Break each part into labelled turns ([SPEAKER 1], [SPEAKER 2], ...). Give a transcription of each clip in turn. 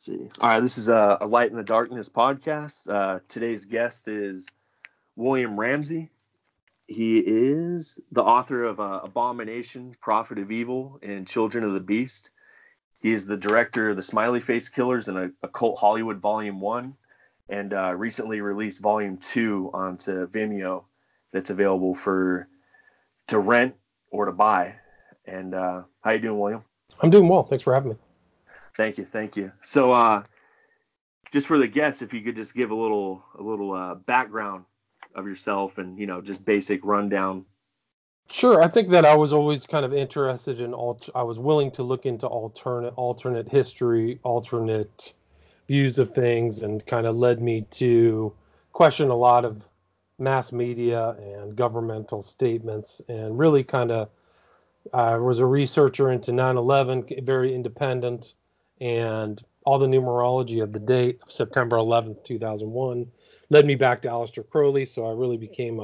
[SPEAKER 1] See. All right, this is a Light in the Darkness podcast. Today's guest is William Ramsey. He is the author of Abomination, Prophet of Evil, and Children of the Beast. He is the director of The Smiley Face Killers and Occult Hollywood Volume 1, and recently released Volume 2 onto Vimeo that's available to rent or to buy. And how you doing, William?
[SPEAKER 2] I'm doing well. Thanks for having me.
[SPEAKER 1] Thank you. So, just for the guests, if you could just give a little background of yourself and just basic rundown.
[SPEAKER 2] Sure. I think that I was always kind of interested in I was willing to look into alternate history, alternate views of things, and kind of led me to question a lot of mass media and governmental statements, and really kind of I was a researcher into 9/11, very independent, and all the numerology of the date of September 11th, 2001 led me back to Aleister Crowley. So I really became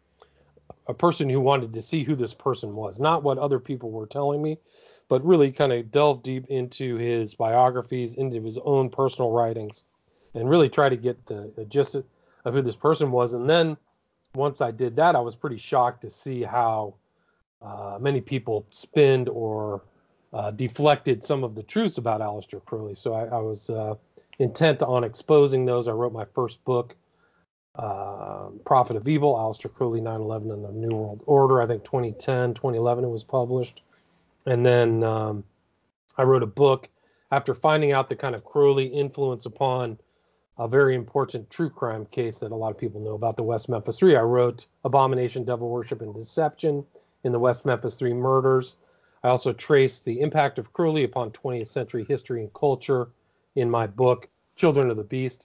[SPEAKER 2] a person who wanted to see who this person was, not what other people were telling me, but really kind of delve deep into his biographies, into his own personal writings, and really try to get the gist of who this person was. And then once I did that, I was pretty shocked to see how many people spinned or deflected some of the truths about Aleister Crowley. So I was intent on exposing those. I wrote my first book, Prophet of Evil, Aleister Crowley, 9/11 and the New World Order. I think 2010, 2011 it was published. And then I wrote a book after finding out the kind of Crowley influence upon a very important true crime case that a lot of people know about, the West Memphis 3. I wrote Abomination, Devil Worship, and Deception in the West Memphis 3 murders. I also traced the impact of Crowley upon 20th century history and culture in my book, Children of the Beast,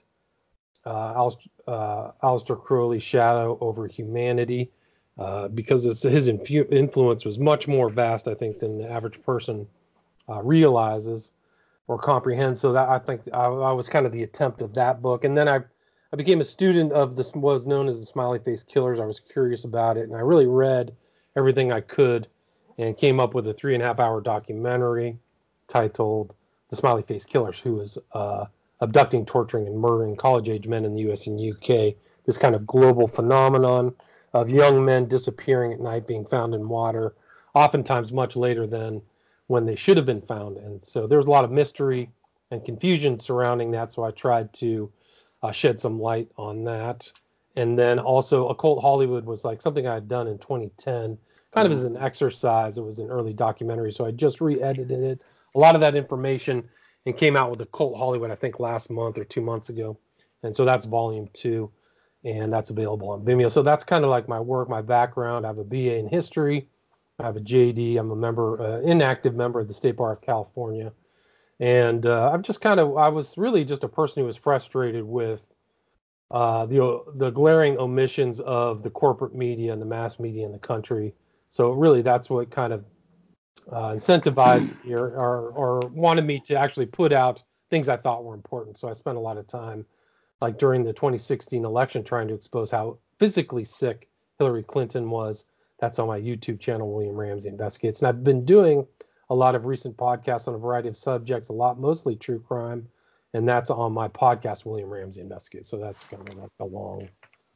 [SPEAKER 2] Aleister Crowley's Shadow over Humanity, because his influence was much more vast, I think, than the average person realizes or comprehends. So that I think I was kind of the attempt of that book. And then I became a student of this, what was known as the Smiley Face Killers. I was curious about it, and I really read everything I could and came up with a 3.5-hour documentary titled The Smiley Face Killers, who was abducting, torturing, and murdering college-age men in the U.S. and U.K., this kind of global phenomenon of young men disappearing at night, being found in water, oftentimes much later than when they should have been found. And so there was a lot of mystery and confusion surrounding that, so I tried to shed some light on that. And then also Occult Hollywood was like something I had done in 2010, kind of as an exercise. It was an early documentary, so I just re-edited it, a lot of that information, and came out with Occult Hollywood, I think last month or 2 months ago. And so that's volume 2, and that's available on Vimeo. So that's kind of like my work, my background. I have a BA in history. I have a JD. I'm a member, inactive member of the State Bar of California. And I was really just a person who was frustrated with the glaring omissions of the corporate media and the mass media in the country. So really that's what kind of incentivized me or wanted me to actually put out things I thought were important. So I spent a lot of time, like during the 2016 election, trying to expose how physically sick Hillary Clinton was. That's on my YouTube channel, William Ramsey Investigates. And I've been doing a lot of recent podcasts on a variety of subjects, mostly true crime. And that's on my podcast, William Ramsey Investigates. So that's kind of like a long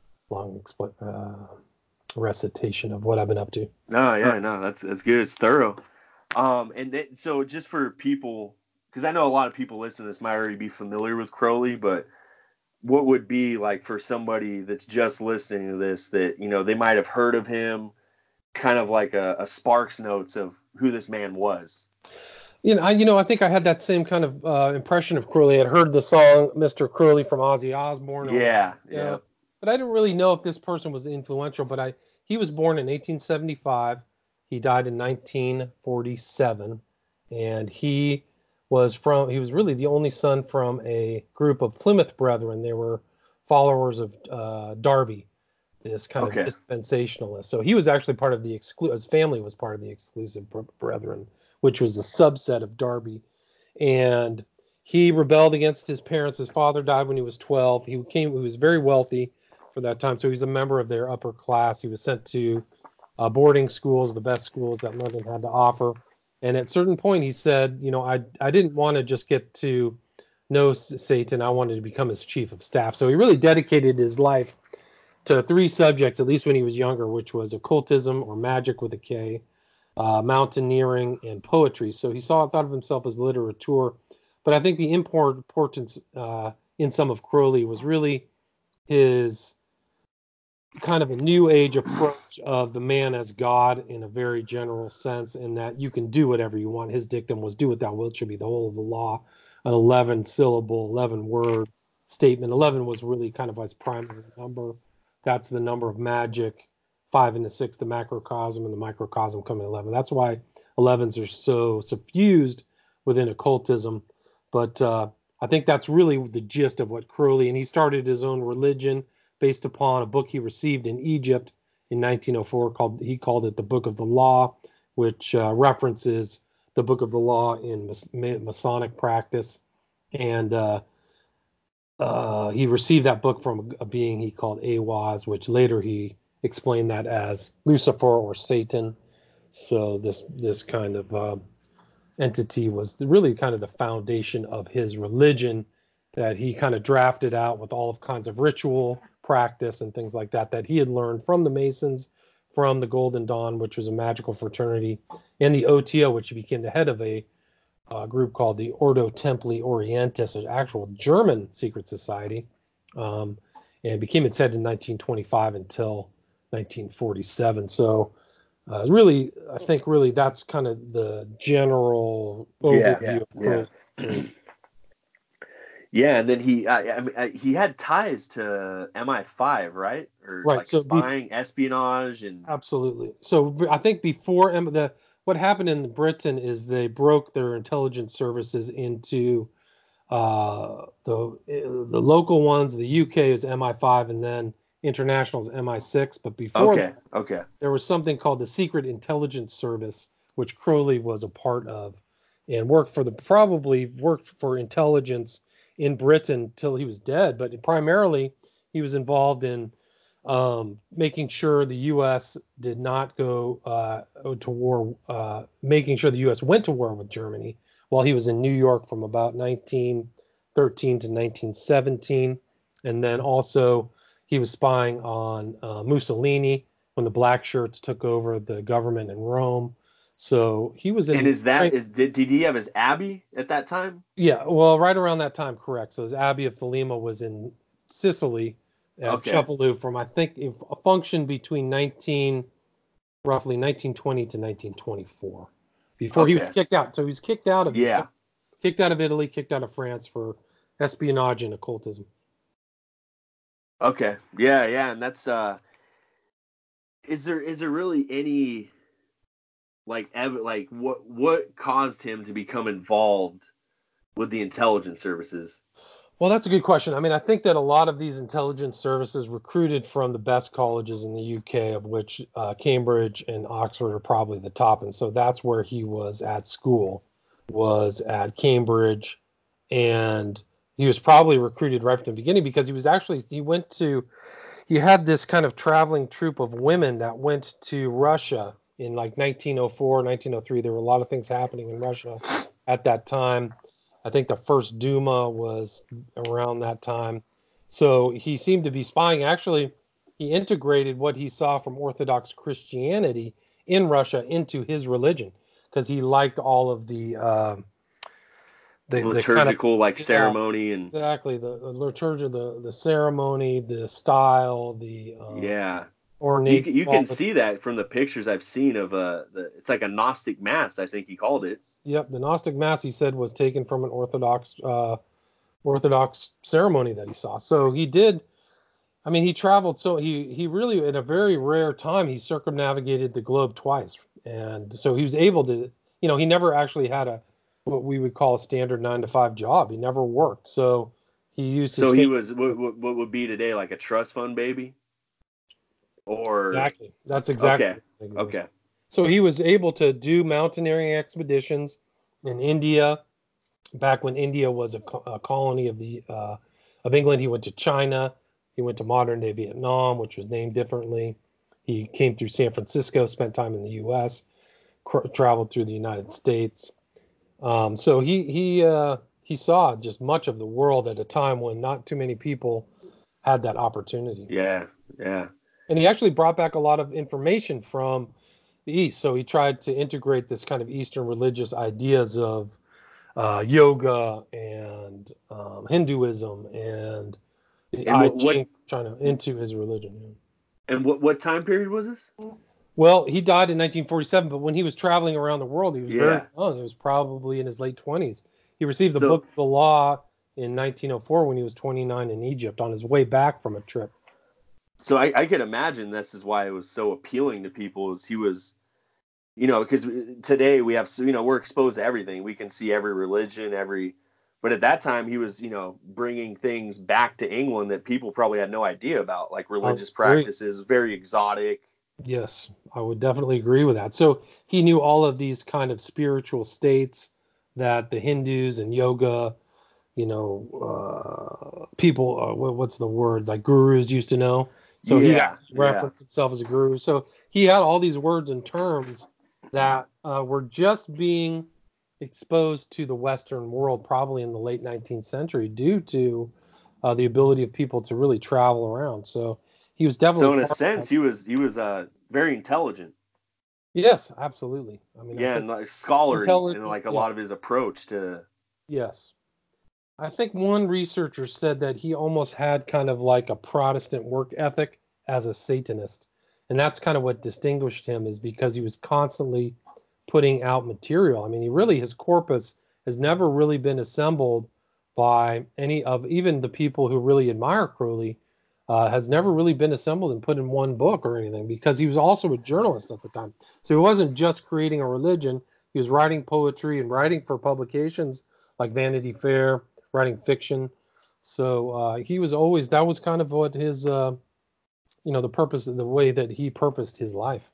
[SPEAKER 2] recitation of what I've been up to.
[SPEAKER 1] No, that's good. It's thorough. So just for people, because I know a lot of people listening to this might already be familiar with Crowley, but what would be like for somebody that's just listening to this that, they might have heard of him, kind of like a Sparks Notes of who this man was?
[SPEAKER 2] I think I had that same kind of impression of Crowley. I'd heard the song Mr. Crowley from Ozzy Osbourne.
[SPEAKER 1] Yeah.
[SPEAKER 2] But I didn't really know if this person was influential. But he was born in 1875. He died in 1947. And he was really the only son from a group of Plymouth Brethren. They were followers of Darby, this kind of dispensationalist. So he was actually part of his family was part of the Exclusive Brethren, which was a subset of Darby. And he rebelled against his parents. His father died when he was 12. He was very wealthy for that time, so he was a member of their upper class. He was sent to boarding schools, the best schools that London had to offer. And at a certain point, he said, I didn't want to just get to "No, Satan, I wanted to become his chief of staff." So he really dedicated his life to three subjects, at least when he was younger, which was occultism or magic with a K, mountaineering, and poetry. So he thought of himself as a literateur. But I think the importance in some of Crowley was really his kind of a new age approach of the man as God in a very general sense, in that you can do whatever you want. His dictum was, "Do what thou wilt should be the whole of the law," an 11 syllable, 11 word statement. 11 was really kind of his primary number. That's the number of magic. 5 and the 6, the macrocosm, and the microcosm come in 11. That's why 11s are so suffused within occultism. But I think that's really the gist of what Crowley, and he started his own religion based upon a book he received in Egypt in 1904 he called it the Book of the Law, which references the Book of the Law in Masonic practice. And he received that book from a being he called Awaz, which later he explained that as Lucifer or Satan. So this kind of entity was really kind of the foundation of his religion, that he kind of drafted out with all kinds of ritual practice and things like that he had learned from the Masons, from the Golden Dawn, which was a magical fraternity, and the OTO, which he became the head of a group called the Ordo Templi Orientis, an actual German secret society, and became its head in 1925 until 1947. So really, I think really that's kind of the general overview of Crowley.
[SPEAKER 1] Yeah, and then he had ties to MI5, right? Or
[SPEAKER 2] Right,
[SPEAKER 1] like
[SPEAKER 2] so
[SPEAKER 1] spying, espionage, and
[SPEAKER 2] absolutely. So I think before what happened in Britain is they broke their intelligence services into the local ones. The UK is MI5, and then international is MI6. But before that, there was something called the Secret Intelligence Service, which Crowley was a part of, and probably worked for intelligence in Britain till he was dead. But primarily, he was involved in making sure the U.S. did not go to war, making sure the U.S. went to war with Germany while he was in New York from about 1913 to 1917. And then also he was spying on Mussolini when the Black Shirts took over the government in Rome. So he was in.
[SPEAKER 1] And did he have his abbey at that time?
[SPEAKER 2] Yeah, well, right around that time, correct. So his Abbey of Thelema was in Sicily at Cefalù from, I think, a function between roughly 1920 to 1924, before he was kicked out. So he was kicked out of kicked out of Italy, kicked out of France for espionage and occultism.
[SPEAKER 1] Okay, yeah, and that's is there really any what caused him to become involved with the intelligence services?
[SPEAKER 2] Well, that's a good question. I mean, I think that a lot of these intelligence services recruited from the best colleges in the UK, of which Cambridge and Oxford are probably the top. And so that's where he was at school, was at Cambridge. And he was probably recruited right from the beginning because he had this kind of traveling troupe of women that went to Russia in like 1904, 1903. There were a lot of things happening in Russia at that time. I think the first Duma was around that time. So he seemed to be spying. Actually, he integrated what he saw from Orthodox Christianity in Russia into his religion, because he liked all of the
[SPEAKER 1] liturgical kind of, ceremony and
[SPEAKER 2] exactly the liturgy, the ceremony, the style, the ornate.
[SPEAKER 1] You can see that from the pictures I've seen of it's like a Gnostic Mass, I think he called it.
[SPEAKER 2] Yep, the Gnostic Mass, he said, was taken from an Orthodox ceremony that he saw. So he did. I mean, he traveled. So he really, in a very rare time, he circumnavigated the globe twice, and so he was able to. He never actually had what we would call a standard 9-to-5 job. He never worked. So he used.
[SPEAKER 1] So he was what would be today like a trust fund baby. Or
[SPEAKER 2] exactly. That's exactly.
[SPEAKER 1] Okay.
[SPEAKER 2] So he was able to do mountaineering expeditions in India, back when India was a colony of England. He went to China. He went to modern day Vietnam, which was named differently. He came through San Francisco, spent time in the U.S., traveled through the United States. So he he saw just much of the world at a time when not too many people had that opportunity.
[SPEAKER 1] Yeah, yeah.
[SPEAKER 2] And he actually brought back a lot of information from the East. So he tried to integrate this kind of Eastern religious ideas of yoga and Hinduism and the
[SPEAKER 1] And
[SPEAKER 2] I
[SPEAKER 1] what
[SPEAKER 2] Ching China into his religion.
[SPEAKER 1] and what time period was this?
[SPEAKER 2] Well, he died in 1947, but when he was traveling around the world, he was very
[SPEAKER 1] Yeah.
[SPEAKER 2] young. He was probably in his late 20s. He received the
[SPEAKER 1] So
[SPEAKER 2] Book of the Law in 1904 when he was 29 in Egypt on his way back from a trip.
[SPEAKER 1] so I could imagine this is why it was so appealing to people. Is he was, because today we have, we're exposed to everything. We can see every religion, but at that time he was, bringing things back to England that people probably had no idea about, like religious practices, very exotic.
[SPEAKER 2] Yes, I would definitely agree with that. So he knew all of these kind of spiritual states that the Hindus and yoga, people, what's the word, like gurus used to know. So he
[SPEAKER 1] Yeah,
[SPEAKER 2] actually referenced himself as a guru. So he had all these words and terms that were just being exposed to the Western world probably in the late 19th century due to the ability of people to really travel around. So he was definitely
[SPEAKER 1] so in a sense he was very intelligent.
[SPEAKER 2] Yes, absolutely. I mean, I
[SPEAKER 1] Yeah,
[SPEAKER 2] think
[SPEAKER 1] and like scholarly in
[SPEAKER 2] intelligent.
[SPEAKER 1] like a
[SPEAKER 2] Yeah,
[SPEAKER 1] lot of his approach to.
[SPEAKER 2] yes. I think one researcher said that he almost had kind of like a Protestant work ethic as a Satanist. And that's kind of what distinguished him, is because he was constantly putting out material. I mean, his corpus has never really been assembled by any of even the people who really admire Crowley, has never really been assembled and put in one book or anything, because he was also a journalist at the time. So he wasn't just creating a religion, he was writing poetry and writing for publications like Vanity Fair, writing fiction. So he was always, that was kind of what his, the purpose, the way that he purposed his life.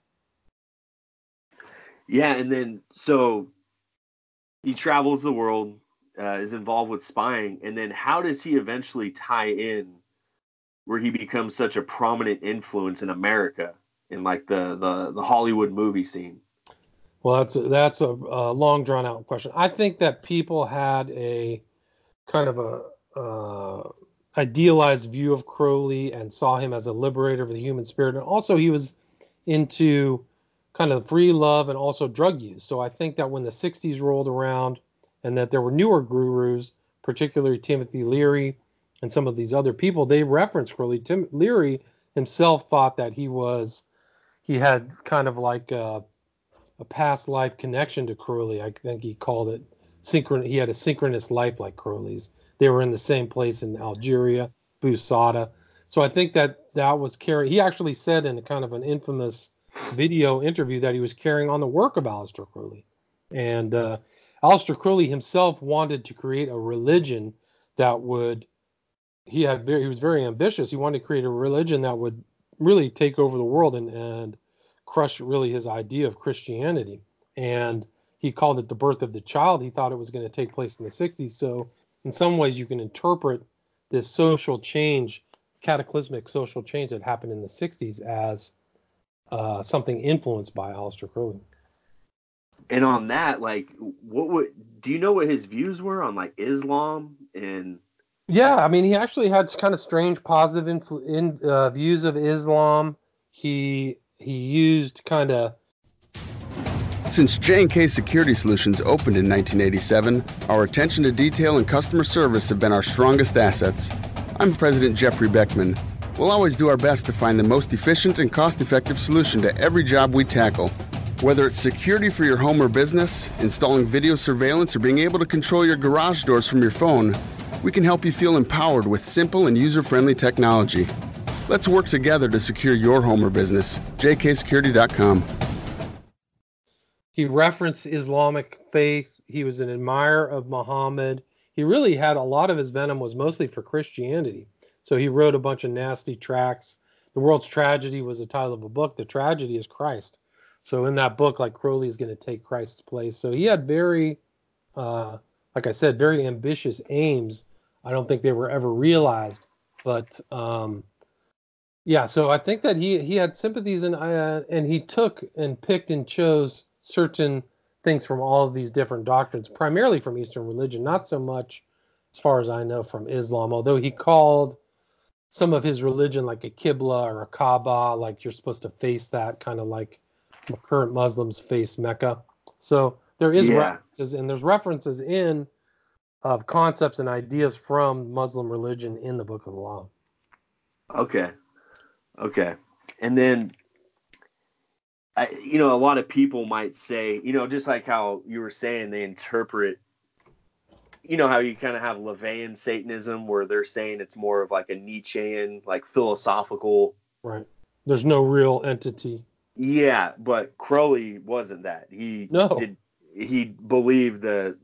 [SPEAKER 1] Yeah, and then so he travels the world, is involved with spying, and then how does he eventually tie in where he becomes such a prominent influence in America in like the Hollywood movie scene?
[SPEAKER 2] Well, that's a long drawn out question. I think that people had a kind of idealized view of Crowley and saw him as a liberator of the human spirit, and also he was into kind of free love and also drug use. So I think that when the 60s rolled around and that there were newer gurus, particularly Timothy Leary and some of these other people, they referenced Crowley. Tim Leary himself thought that he had kind of like a past life connection to Crowley. I think he called it he had a synchronous life like Crowley's. They were in the same place in Algeria, Busada. So I think that was carrying. He actually said in a kind of an infamous video interview that he was carrying on the work of Aleister Crowley. And Aleister Crowley himself wanted to create a religion that would. He was very ambitious. He wanted to create a religion that would really take over the world and crush really his idea of Christianity. And he called it the birth of the child. He thought it was going to take place in the 60s. So in some ways you can interpret this social change, cataclysmic social change that happened in the 60s as something influenced by Aleister Crowley.
[SPEAKER 1] And on that, like, do you know what his views were on like Islam and?
[SPEAKER 2] Yeah, I mean, he actually had kind of strange positive views of Islam. He used kind of.
[SPEAKER 3] Since J&K Security Solutions opened in 1987, our attention to detail and customer service have been our strongest assets. I'm President Jeffrey Beckman. We'll always do our best to find the most efficient and cost-effective solution to every job we tackle. Whether it's security for your home or business, installing video surveillance, or being able to control your garage doors from your phone, we can help you feel empowered with simple and user-friendly technology. Let's work together to secure your home or business. jksecurity.com.
[SPEAKER 2] He referenced Islamic faith. He was an admirer of Muhammad. He really had a lot of his venom was mostly for Christianity. So he wrote a bunch of nasty tracts. The World's Tragedy was the title of a book. The tragedy is Christ. So in that book, like, Crowley is going to take Christ's place. So he had very, like I said, very ambitious aims. I don't think they were ever realized. But yeah, so I think that he had sympathies and he took and picked and chose certain things from all of these different doctrines, primarily from Eastern religion, not so much, as far as I know, from Islam, although he called some of his religion like a Qibla or a Kaaba, like you're supposed to face that, kind of like current Muslims face Mecca. So there is references, and there's references in of concepts and ideas from Muslim religion in the Book of the Law.
[SPEAKER 1] Okay. And then, a lot of people might say, just like how you were saying, they interpret, how you kind of have LaVeyan Satanism, where they're saying it's more of like a Nietzschean, like philosophical.
[SPEAKER 2] Right. There's no real entity.
[SPEAKER 1] Yeah, but Crowley wasn't that. He believed a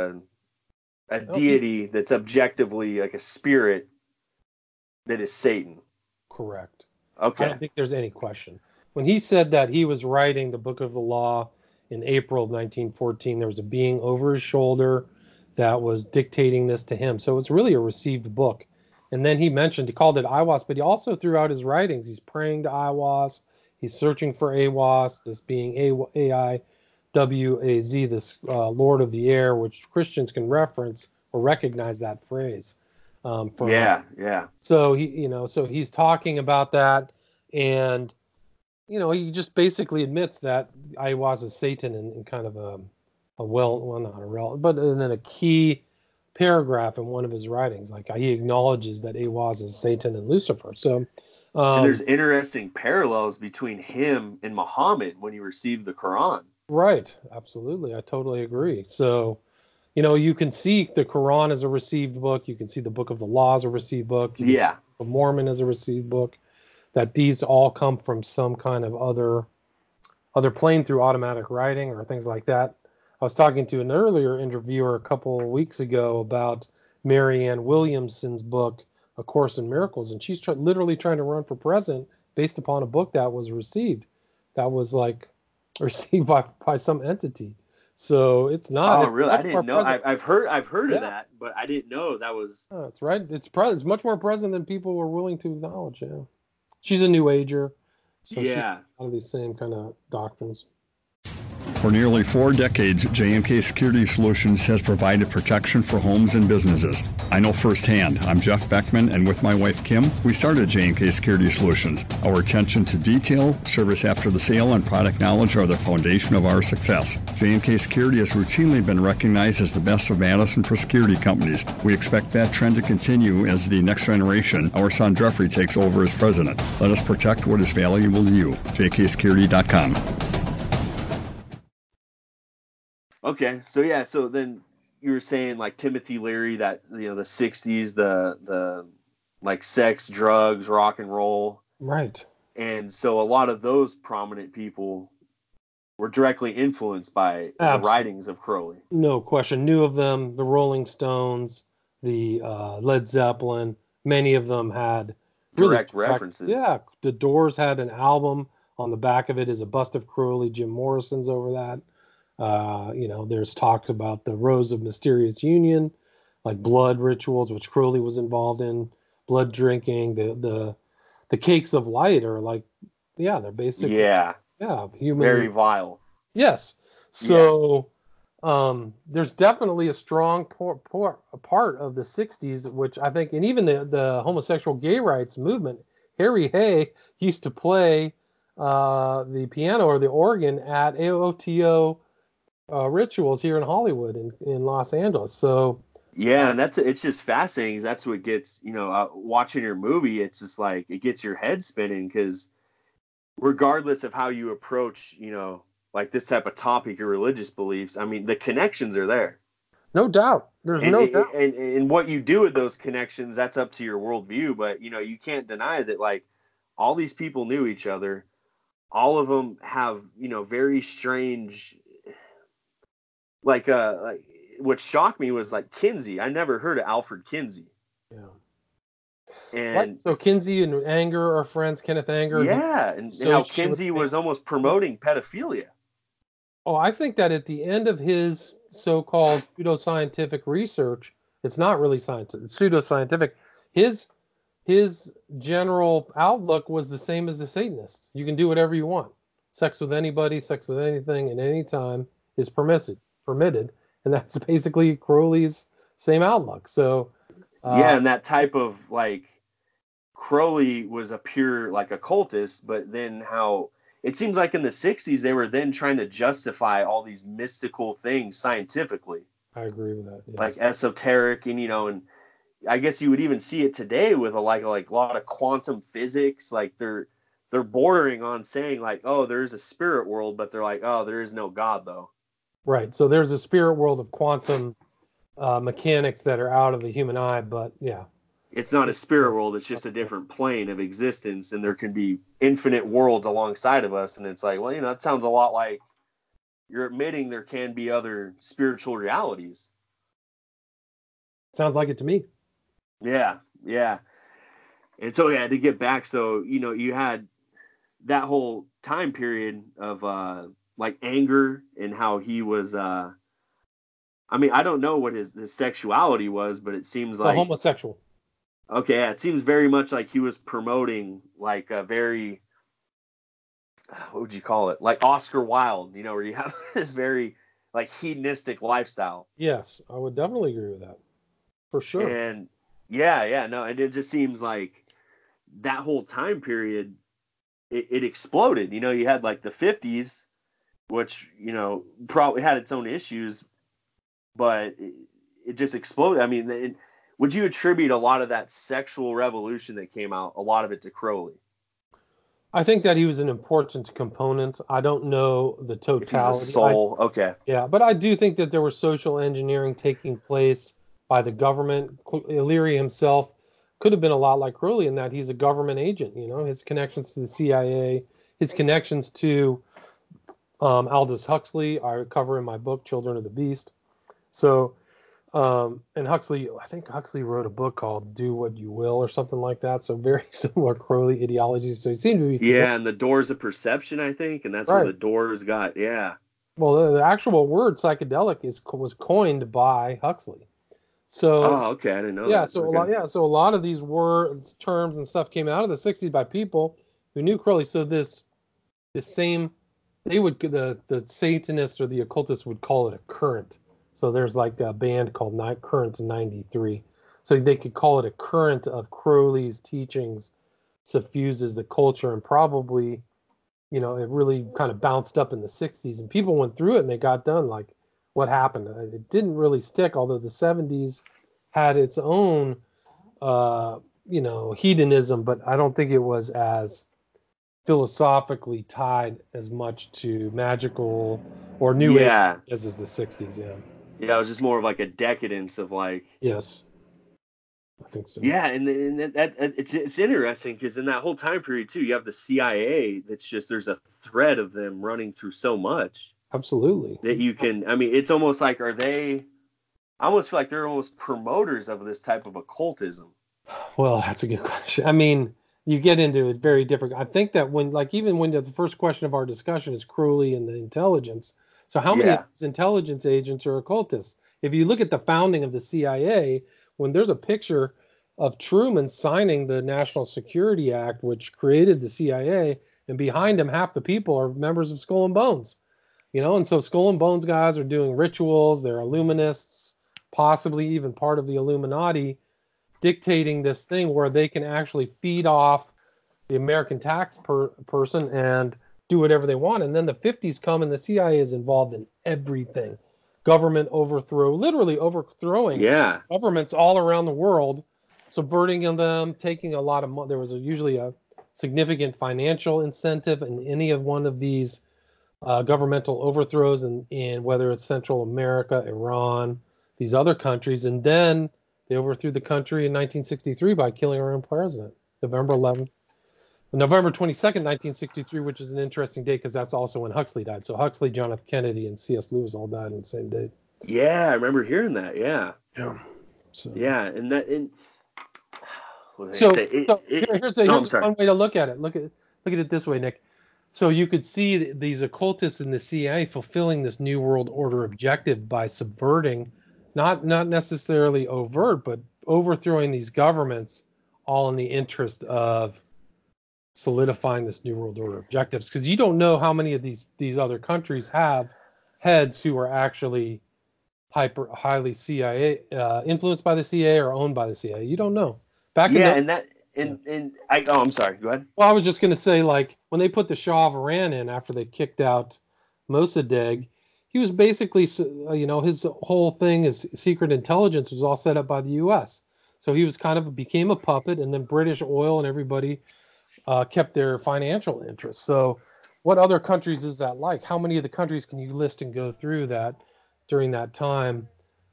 [SPEAKER 1] deity that's objectively like a spirit that is Satan.
[SPEAKER 2] Correct.
[SPEAKER 1] Okay.
[SPEAKER 2] I don't think there's any question. When he said that he was writing the Book of the Law in April of 1914, there was a being over his shoulder that was dictating this to him. So it's really a received book. And then he called it Aiwass, but he also throughout his writings, he's praying to Aiwass. He's searching for Aiwass, this being A-I-W-A-Z, this Lord of the Air, which Christians can reference or recognize that phrase.
[SPEAKER 1] Yeah.
[SPEAKER 2] So he's talking about that, and he just basically admits that Aiwass is Satan in kind of but in a key paragraph in one of his writings, like he acknowledges that Aiwass is Satan and Lucifer. So,
[SPEAKER 1] and there's interesting parallels between him and Muhammad when he received the Quran.
[SPEAKER 2] Right, absolutely, I totally agree. So, you can see the Quran as a received book. You can see the Book of the Law as a received book. You can see the Book of Mormon as a received book. That these all come from some kind of other plane through automatic writing or things like that. I was talking to an earlier interviewer a couple of weeks ago about Marianne Williamson's book, A Course in Miracles, and she's literally trying to run for president based upon a book that was received by some entity. So it's not.
[SPEAKER 1] Oh, really? I didn't know. I've heard of that, but I didn't know that was.
[SPEAKER 2] Oh, that's right. It's much more present than people were willing to acknowledge. Yeah, she's a New Ager, so she has all these same kind of doctrines.
[SPEAKER 3] For nearly 4 decades, J&K Security Solutions has provided protection for homes and businesses. I know firsthand. I'm Jeff Beckman, and with my wife Kim, we started J&K Security Solutions. Our attention to detail, service after the sale, and product knowledge are the foundation of our success. J&K Security has routinely been recognized as the best of Madison for security companies. We expect that trend to continue as the next generation, our son Jeffrey, takes over as president. Let us protect what is valuable to you. jksecurity.com.
[SPEAKER 1] Okay, so then you were saying like Timothy Leary, that the 60s, the like sex, drugs, rock and roll,
[SPEAKER 2] right?
[SPEAKER 1] And so a lot of those prominent people were directly influenced by the writings of Crowley.
[SPEAKER 2] No question. Knew of them. The Rolling Stones, the Led Zeppelin. Many of them had
[SPEAKER 1] direct references.
[SPEAKER 2] Yeah, the Doors had an album. On the back of it is a bust of Crowley. Jim Morrison's over that. There's talk about the Rose of Mysterious Union, like blood rituals, which Crowley was involved in, blood drinking. The Cakes of Light are like, they're basically human,
[SPEAKER 1] very vile.
[SPEAKER 2] Yes. So there's definitely a strong part of the 60s, which I think, and even the homosexual gay rights movement. Harry Hay used to play the piano or the organ at AOTO rituals here in Hollywood, in Los Angeles. So
[SPEAKER 1] and it's just fascinating. That's what gets, watching your movie, it's just like it gets your head spinning, because regardless of how you approach, like this type of topic, your religious beliefs, I mean, the connections are there.
[SPEAKER 2] No doubt. There's no doubt.
[SPEAKER 1] And what you do with those connections, that's up to your worldview. But, you can't deny that, like, all these people knew each other. All of them have, very strange, like what shocked me was like Kinsey. I never heard of Alfred Kinsey.
[SPEAKER 2] Yeah.
[SPEAKER 1] And
[SPEAKER 2] so Kinsey and Anger are friends, Kenneth Anger.
[SPEAKER 1] Yeah, and how Kinsey was almost promoting pedophilia.
[SPEAKER 2] Oh, I think that at the end of his so-called pseudoscientific research, it's not really scientific, it's pseudoscientific. His general outlook was the same as the Satanists. You can do whatever you want. Sex with anybody, sex with anything, at any time, is permitted, and that's basically Crowley's same outlook. So
[SPEAKER 1] yeah, and that type of like Crowley was a pure like occultist, but then how it seems like in the 60s they were then trying to justify all these mystical things scientifically,
[SPEAKER 2] I agree with that. Yes.
[SPEAKER 1] like esoteric, and and I guess you would even see it today with a lot of quantum physics. Like they're bordering on saying like, oh, there's a spirit world, but they're like, oh, there is no God though.
[SPEAKER 2] Right. So there's a spirit world of quantum mechanics that are out of the human eye, but yeah.
[SPEAKER 1] It's not a spirit world. It's just a different plane of existence, and there can be infinite worlds alongside of us. And it's like, well, it sounds a lot like you're admitting there can be other spiritual realities.
[SPEAKER 2] Sounds like it to me.
[SPEAKER 1] Yeah, yeah. And so, yeah, to get back, so, you had that whole time period of like anger and how he was, I don't know what his sexuality was, but it seems like
[SPEAKER 2] homosexual.
[SPEAKER 1] Okay, yeah, it seems very much like he was promoting like a very, what would you call it? Like Oscar Wilde, where you have this very like hedonistic lifestyle.
[SPEAKER 2] Yes, I would definitely agree with that. For sure.
[SPEAKER 1] And yeah, no, and it just seems like that whole time period, it exploded. You had like the 50s, which, probably had its own issues, but it just exploded. Would you attribute a lot of that sexual revolution that came out, a lot of it to Crowley?
[SPEAKER 2] I think that he was an important component. I don't know the totality.
[SPEAKER 1] If he's a soul, okay.
[SPEAKER 2] Yeah, but I do think that there was social engineering taking place by the government. Leary himself could have been a lot like Crowley in that he's a government agent. His connections to the CIA, his connections to Aldous Huxley, I cover in my book, Children of the Beast. So, and Huxley, I think Huxley wrote a book called Do What You Will or something like that. So very similar Crowley ideologies. So he seemed to be.
[SPEAKER 1] Yeah, and the Doors of Perception, I think, and that's where the Doors got. Yeah.
[SPEAKER 2] Well, the actual word psychedelic was coined by Huxley. So.
[SPEAKER 1] Oh, okay, I didn't know.
[SPEAKER 2] Yeah,
[SPEAKER 1] that.
[SPEAKER 2] so
[SPEAKER 1] okay.
[SPEAKER 2] So a lot of these words, terms, and stuff came out of the '60s by people who knew Crowley. So this same, the Satanists or the occultists would call it a current. So there's like a band called Currents 93. So they could call it a current of Crowley's teachings suffuses the culture, and probably, it really kind of bounced up in the 60s, and people went through it and they got done. Like, what happened? It didn't really stick, although the 70s had its own, hedonism, but I don't think it was as philosophically tied as much to magical or new age as is the 60s.
[SPEAKER 1] Yeah, it was just more of like a decadence of like.
[SPEAKER 2] Yes, I think so.
[SPEAKER 1] Yeah, and it's interesting because in that whole time period too, you have the CIA. That's just there's a thread of them running through so much.
[SPEAKER 2] Absolutely.
[SPEAKER 1] That you can. It's almost like I almost feel like they're almost promoters of this type of occultism.
[SPEAKER 2] Well, that's a good question. You get into it very different. I think that when the first question of our discussion is Crowley and the intelligence. So how many of these intelligence agents are occultists? If you look at the founding of the CIA, when there's a picture of Truman signing the National Security Act, which created the CIA, and behind him, half the people are members of Skull and Bones. And so Skull and Bones guys are doing rituals. They're Illuminists, possibly even part of the Illuminati, dictating this thing where they can actually feed off the American tax person and do whatever they want. And then the 50s come and the CIA is involved in everything. Government overthrow, literally overthrowing governments all around the world, subverting them, taking a lot of money. There was usually a significant financial incentive in any of one of these governmental overthrows in whether it's Central America, Iran, these other countries. And then they overthrew the country in 1963 by killing our own president, November 22nd, 1963, which is an interesting date because that's also when Huxley died. So Huxley, John F. Kennedy, and C.S. Lewis all died on the same day.
[SPEAKER 1] Yeah, I remember hearing that. Yeah.
[SPEAKER 2] So.
[SPEAKER 1] Yeah, and that.
[SPEAKER 2] Here's one way to look at it. Look at it this way, Nick. So you could see these occultists in the CIA fulfilling this New World Order objective by subverting, not necessarily overt, but overthrowing these governments, all in the interest of solidifying this New World Order objectives. Because you don't know how many of these other countries have heads who were actually highly CIA influenced by the CIA or owned by the CIA. You don't know.
[SPEAKER 1] I'm sorry. Go ahead.
[SPEAKER 2] Well, I was just going to say, like, when they put the Shah of Iran in after they kicked out Mossadegh, he was basically, his whole thing is secret intelligence was all set up by the U.S. So he was became a puppet, and then British oil and everybody kept their financial interests. So what other countries is that like? How many of the countries can you list and go through that during that time?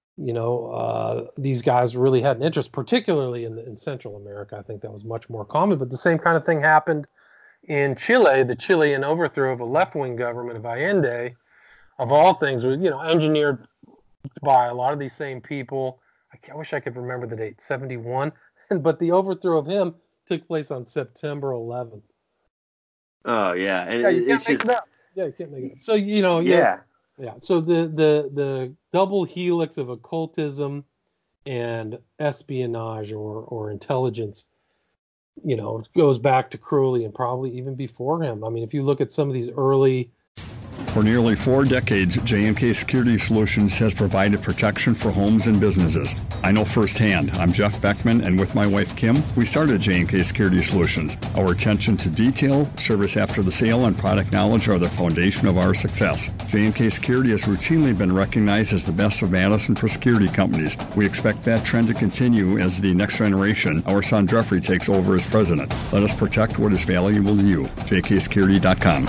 [SPEAKER 2] These guys really had an interest, particularly in Central America. I think that was much more common. But the same kind of thing happened in Chile. The Chilean overthrow of a left-wing government of Allende, of all things, was engineered by a lot of these same people. I wish I could remember the date, 71. But the overthrow of him took place on September 11th.
[SPEAKER 1] Oh yeah, and
[SPEAKER 2] you can't make it up. Yeah, you can't make it up. So Yeah. So the double helix of occultism and espionage or intelligence, goes back to Crowley and probably even before him. I mean, if you look at some of these early.
[SPEAKER 4] For nearly 4 decades, J&K Security Solutions has provided protection for homes and businesses. I know firsthand. I'm Jeff Beckman, and with my wife Kim, we started J&K Security Solutions. Our attention to detail, service after the sale, and product knowledge are the foundation of our success. J&K Security has routinely been recognized as the best of Madison for security companies. We expect that trend to continue as the next generation, our son Jeffrey, takes over as president. Let us protect what is valuable to you. jksecurity.com.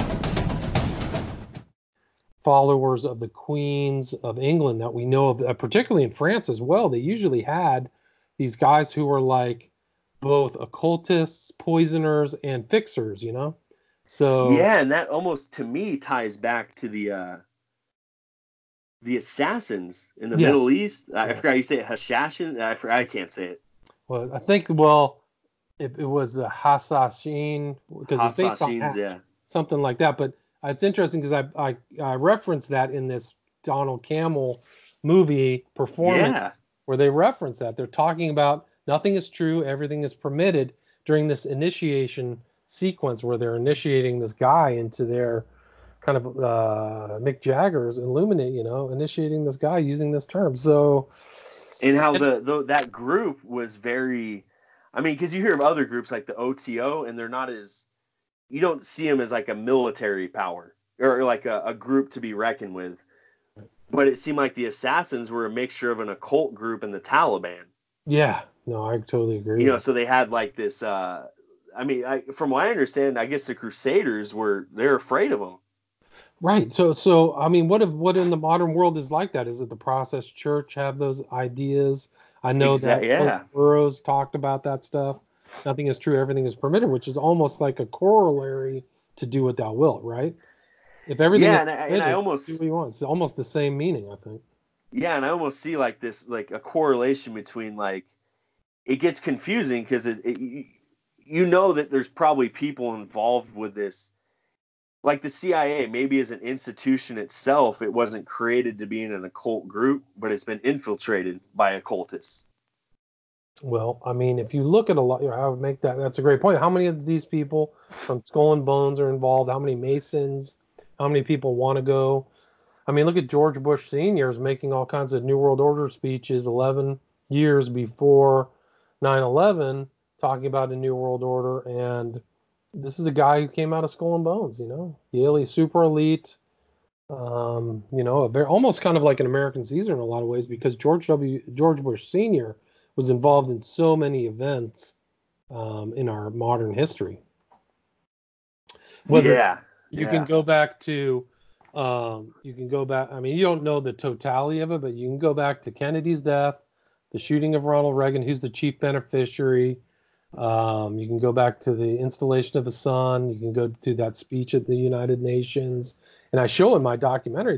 [SPEAKER 2] Followers of the queens of England that we know of, particularly in France as well, they usually had these guys who were like both occultists, poisoners, and fixers, So
[SPEAKER 1] yeah, and that almost to me ties back to the assassins in the Middle East. I forgot you say it, Hashashin. I can't say it.
[SPEAKER 2] Well, I think it was the Hassashin because it's based on something like that, but. It's interesting because I referenced that in this Donald Cammell movie performance where they reference that. They're talking about nothing is true, everything is permitted during this initiation sequence where they're initiating this guy into their kind of Mick Jagger's Illuminate, initiating this guy using this term. So,
[SPEAKER 1] and how that group was very, I mean, because you hear of other groups like the OTO, and they're not as. You don't see them as like a military power or like a group to be reckoned with. But it seemed like the assassins were a mixture of an occult group and the Taliban.
[SPEAKER 2] Yeah, no, I totally agree.
[SPEAKER 1] So they had like this, from what I understand, I guess the Crusaders they're afraid of them.
[SPEAKER 2] Right. So I mean, what in the modern world is like that? Is it the Process Church have those ideas? I know that Burroughs talked about that stuff. Nothing is true, everything is permitted, which is almost like a corollary to do what thou wilt, right? If everything is permitted, and I almost do what you want. It's almost the same meaning, I think.
[SPEAKER 1] Yeah, and I almost see like this, like a correlation between like it gets confusing because that there's probably people involved with this, like the CIA. Maybe as an institution itself, it wasn't created to be in an occult group, but it's been infiltrated by occultists.
[SPEAKER 2] Well, I mean, if you look at a lot, I would make that's a great point. How many of these people from Skull and Bones are involved? How many Masons? How many people want to go? I mean, look at George Bush Sr. is making all kinds of New World Order speeches 11 years before 9/11, talking about a New World Order. And this is a guy who came out of Skull and Bones, Yale super elite, almost kind of like an American Caesar in a lot of ways because George Bush Sr. was involved in so many events in our modern history. You can go back to, I mean, you don't know the totality of it, but you can go back to Kennedy's death, the shooting of Ronald Reagan, who's the chief beneficiary. You can go back to the installation of the sun. You can go to that speech at the United Nations. And I show in my documentary,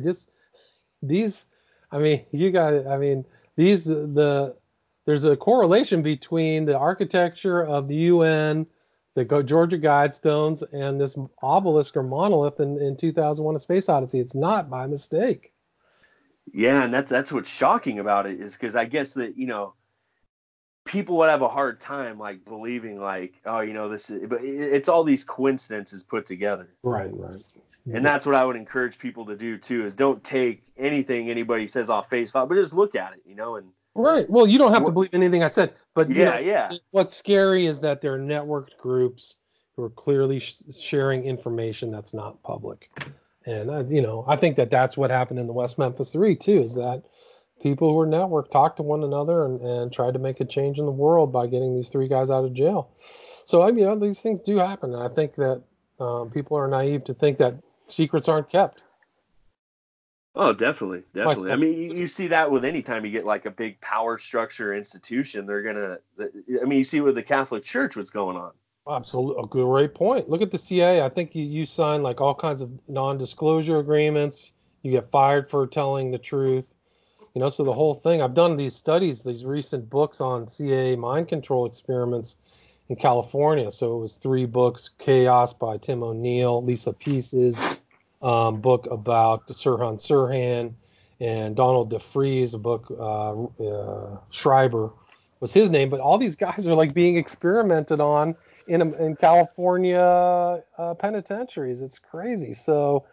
[SPEAKER 2] there's a correlation between the architecture of the UN, the Georgia Guidestones, and this obelisk or monolith in 2001: A Space Odyssey. It's not by mistake.
[SPEAKER 1] Yeah, and that's what's shocking about it is because I guess that people would have a hard time like believing like, this is, but it's all these coincidences put together.
[SPEAKER 2] Right.
[SPEAKER 1] And that's what I would encourage people to do too, is don't take anything anybody says off face value, but just look at it, and
[SPEAKER 2] right. Well, you don't have to believe anything I said, but
[SPEAKER 1] yeah.
[SPEAKER 2] What's scary is that there are networked groups who are clearly sharing information that's not public. And I think that's what happened in the West Memphis 3 too, is that people who are networked talked to one another and tried to make a change in the world by getting these 3 guys out of jail. So these things do happen, and I think that people are naive to think that secrets aren't kept.
[SPEAKER 1] Oh, definitely.
[SPEAKER 2] Myself.
[SPEAKER 1] I mean, you see that with any time you get like a big power structure institution, you see with the Catholic Church what's going on.
[SPEAKER 2] Absolutely, a great point. Look at the CIA. I think you sign like all kinds of non-disclosure agreements. You get fired for telling the truth. So the whole thing. I've done these studies, these recent books on CIA mind control experiments in California. So it was 3 books: Chaos by Tim O'Neill, Lisa Peace's book about Sirhan Sirhan, and Donald DeFries, a book, Schreiber was his name. But all these guys are like being experimented on in California penitentiaries. It's crazy. So,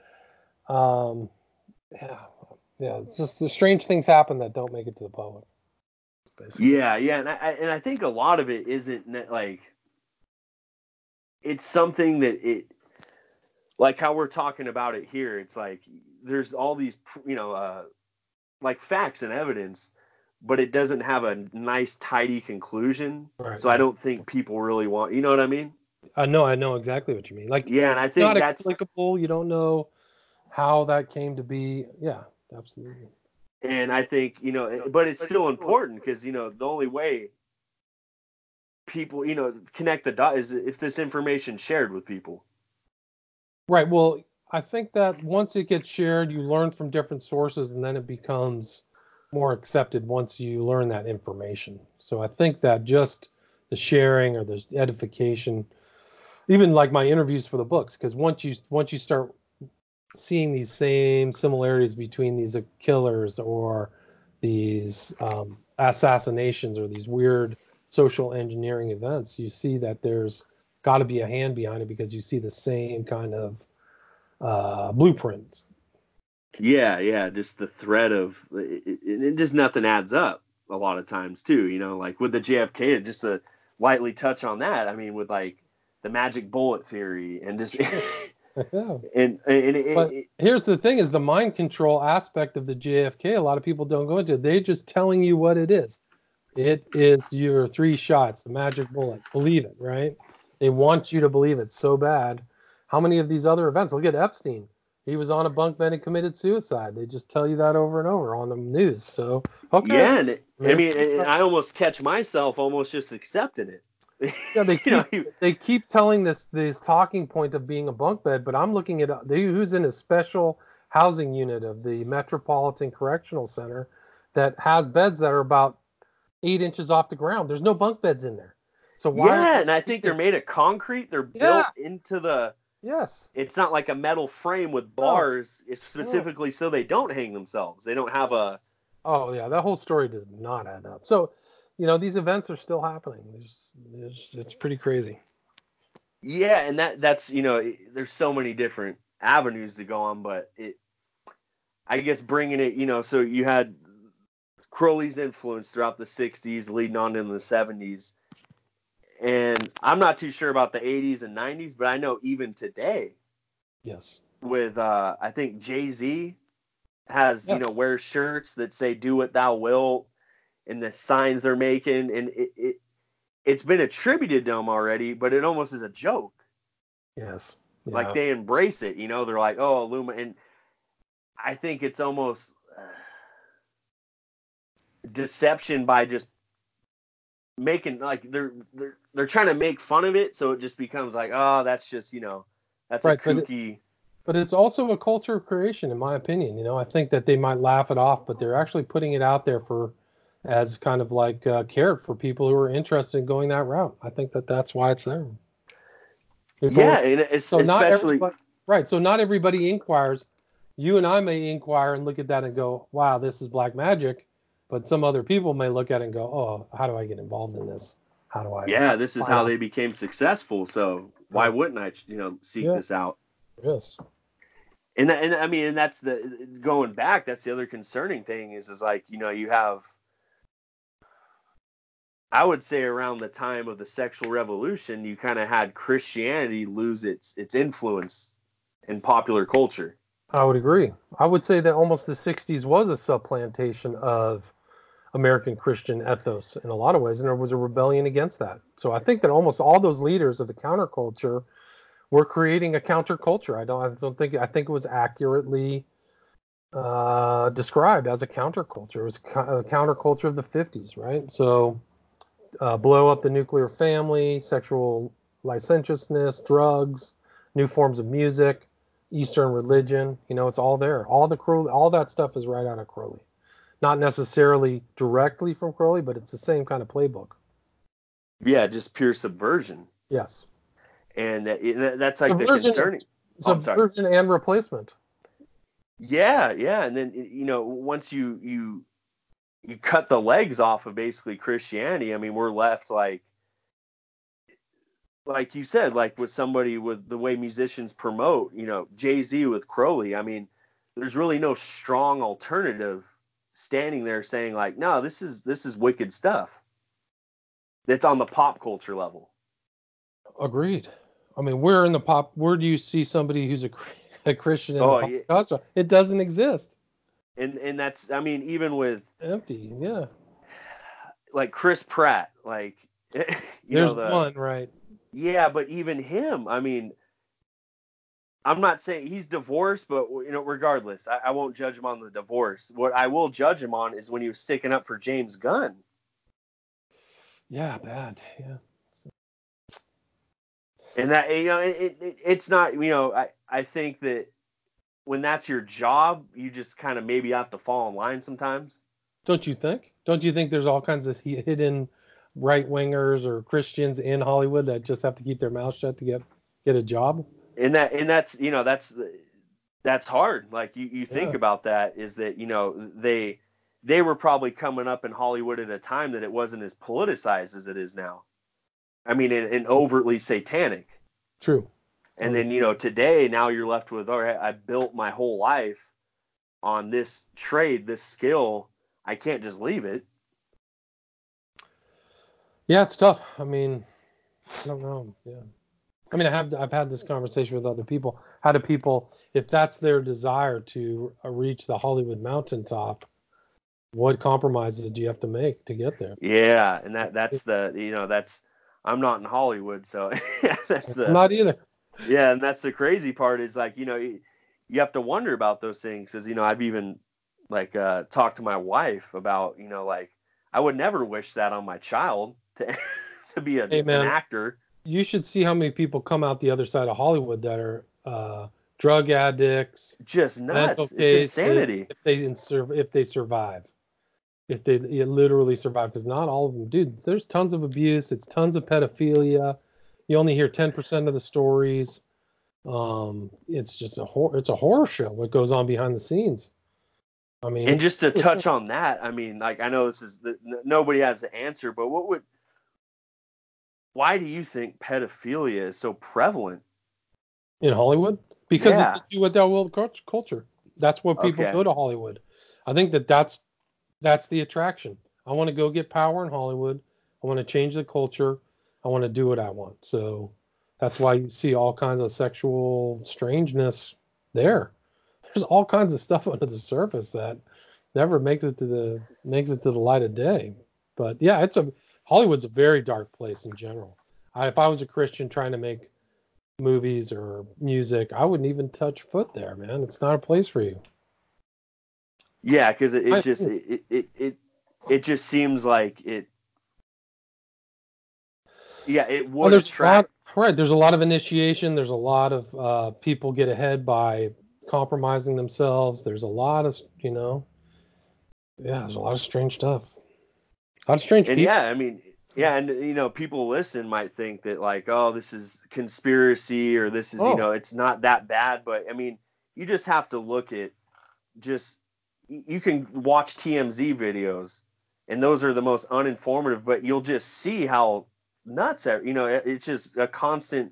[SPEAKER 2] yeah, it's just the strange things happen that don't make it to the public. Basically.
[SPEAKER 1] Yeah, and I think a lot of it isn't like, it's something that like how we're talking about it here. It's like there's all these like facts and evidence, but it doesn't have a nice tidy conclusion. Right. So I don't think people really want, you know what I mean?
[SPEAKER 2] I know exactly what you mean. Like,
[SPEAKER 1] yeah, and I think that's
[SPEAKER 2] explicable. You don't know how that came to be. Yeah, absolutely.
[SPEAKER 1] And I think, but it's still important because, the only way people, connect the dots is if this information shared with people.
[SPEAKER 2] Right. Well, I think that once it gets shared, you learn from different sources, and then it becomes more accepted once you learn that information. So I think that just the sharing or the edification, even like my interviews for the books, because once you start seeing these same similarities between these killers or these assassinations or these weird social engineering events, you see that there's got to be a hand behind it because you see the same kind of blueprints.
[SPEAKER 1] Yeah, just the thread of it, just nothing adds up a lot of times too. Like with the JFK, just to lightly touch on that. I mean, with like the magic bullet theory and just
[SPEAKER 2] but here's the thing: is the mind control aspect of the JFK. A lot of people don't go into it. They're just telling you what it is. It is your 3 shots, the magic bullet. Believe it, right? They want you to believe it so bad. How many of these other events? Look at Epstein. He was on a bunk bed and committed suicide. They just tell you that over and over on the news. So, okay.
[SPEAKER 1] Yeah, and I almost catch myself almost just accepting it.
[SPEAKER 2] Yeah, they keep telling this talking point of being a bunk bed, but I'm looking at who's in a special housing unit of the Metropolitan Correctional Center that has beds that are about 8 inches off the ground. There's no bunk beds in there. So why?
[SPEAKER 1] Yeah, and I think they're made of concrete. They're built into the.
[SPEAKER 2] Yes.
[SPEAKER 1] It's not like a metal frame with bars. It's specifically so they don't hang themselves. They don't have a.
[SPEAKER 2] Oh yeah, that whole story does not add up. So, these events are still happening. It's pretty crazy.
[SPEAKER 1] Yeah, and that's there's so many different avenues to go on, but I guess bringing it, so you had Crowley's influence throughout the 60s, leading on into the 70s. And I'm not too sure about the 80s and 90s, but I know even today,
[SPEAKER 2] yes,
[SPEAKER 1] with I think Jay-Z has, wears shirts that say "Do what thou wilt," and the signs they're making, and it's been attributed to them already, but it almost is a joke.
[SPEAKER 2] Yes,
[SPEAKER 1] yeah. Like they embrace it, they're like, "Oh, Illuma," and I think it's almost deception by just making like they're trying to make fun of it, so it just becomes like, oh, that's just that's right, a kooky.
[SPEAKER 2] But it's also a culture of creation, in my opinion. I think that they might laugh it off, but they're actually putting it out there as kind of like carrot for people who are interested in going that route. I think that's why it's there.
[SPEAKER 1] And it's so especially
[SPEAKER 2] right. So not everybody inquires. You and I may inquire and look at that and go, "Wow, this is black magic." But some other people may look at it and go, "Oh, how do I get involved in this? How do I?"
[SPEAKER 1] Yeah, this is how they became successful. So why wouldn't I, seek this out?
[SPEAKER 2] Yes.
[SPEAKER 1] And I mean, and that's going back. That's the other concerning thing is like, you have, I would say around the time of the sexual revolution, you kind of had Christianity lose its influence in popular culture.
[SPEAKER 2] I would agree. I would say that almost the 60s was a supplantation of American Christian ethos in a lot of ways, and there was a rebellion against that. So I think that almost all those leaders of the counterculture were creating a counterculture. I think it was accurately described as a counterculture. It was a counterculture of the 50s, right? So blow up the nuclear family, sexual licentiousness, drugs, new forms of music, Eastern religion. It's all there. All that stuff is right out of Crowley. Not necessarily directly from Crowley, but it's the same kind of playbook.
[SPEAKER 1] Yeah, just pure subversion.
[SPEAKER 2] Yes.
[SPEAKER 1] And that's like subversion, the concerning.
[SPEAKER 2] Subversion and replacement.
[SPEAKER 1] Yeah. And then, once you cut the legs off of basically Christianity, I mean, we're left like you said, like with somebody with the way musicians promote, Jay-Z with Crowley. I mean, there's really no strong alternative standing there saying like, no, this is wicked stuff. That's on the pop culture level.
[SPEAKER 2] Agreed. I mean, where do you see somebody who's a Christian in the pop culture? It doesn't exist.
[SPEAKER 1] And that's, I mean, even with
[SPEAKER 2] empty, yeah.
[SPEAKER 1] Like Chris Pratt, like
[SPEAKER 2] there's one, right?
[SPEAKER 1] Yeah, but even him, I mean, I'm not saying he's divorced, but regardless, I won't judge him on the divorce. What I will judge him on is when he was sticking up for James Gunn.
[SPEAKER 2] Yeah, bad. Yeah.
[SPEAKER 1] And that, it's not, I think that when that's your job, you just kind of maybe have to fall in line sometimes.
[SPEAKER 2] Don't you think? Don't you think there's all kinds of hidden right-wingers or Christians in Hollywood that just have to keep their mouth shut to get a job?
[SPEAKER 1] And that's that's hard. Like you think about that, is that they were probably coming up in Hollywood at a time that it wasn't as politicized as it is now. I mean, and overtly satanic.
[SPEAKER 2] True.
[SPEAKER 1] And then today, now you're left with, all right, I built my whole life on this trade, this skill. I can't just leave it.
[SPEAKER 2] Yeah, it's tough. I mean, I don't know. Yeah. I mean, I've had this conversation with other people. How do people, if that's their desire to reach the Hollywood mountaintop, what compromises do you have to make to get there?
[SPEAKER 1] Yeah, and that's I'm not in Hollywood, so that's
[SPEAKER 2] I'm not either.
[SPEAKER 1] Yeah, and that's the crazy part is like, you have to wonder about those things, because I've even like talked to my wife about, like I would never wish that on my child to be an actor.
[SPEAKER 2] You should see how many people come out the other side of Hollywood that are drug addicts,
[SPEAKER 1] just nuts. It's insanity.
[SPEAKER 2] If they survive, if they literally survive, because not all of them, dude. There's tons of abuse. It's tons of pedophilia. You only hear 10% of the stories. It's just it's a horror show what goes on behind the scenes. I mean,
[SPEAKER 1] and just to touch on that, I mean, like I know this is nobody has the answer, but why do you think pedophilia is so prevalent
[SPEAKER 2] in Hollywood? Because it's a do what thou wilt culture. That's what people go to Hollywood. I think that's the attraction. I want to go get power in Hollywood. I want to change the culture. I want to do what I want. So that's why you see all kinds of sexual strangeness there. There's all kinds of stuff under the surface that never makes it to the light of day. But yeah, Hollywood's a very dark place in general. If I was a Christian trying to make movies or music, I wouldn't even touch foot there, man. It's not a place for you.
[SPEAKER 1] Yeah, because it just seems like it. Yeah, it would attract.
[SPEAKER 2] Right, there's a lot of initiation. There's a lot of people get ahead by compromising themselves. There's a lot of there's a lot of strange stuff. A lot of strange people.
[SPEAKER 1] Yeah, I mean, yeah, and people listen might think that like, oh, this is conspiracy, or this is it's not that bad, but I mean, you just have to look at you can watch TMZ videos, and those are the most uninformative, but you'll just see how nuts it's just a constant